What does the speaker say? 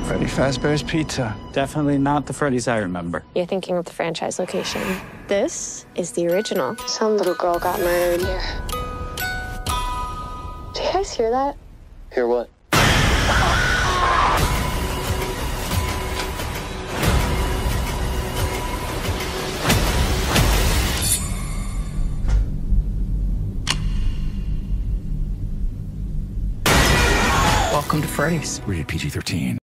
Freddy Fazbear's Pizza. Definitely not the Freddy's I remember. You're thinking of the franchise location. This is the original. Some little girl got murdered here. Do you guys hear that? Hear what? Welcome to Freddy's. Rated PG-13.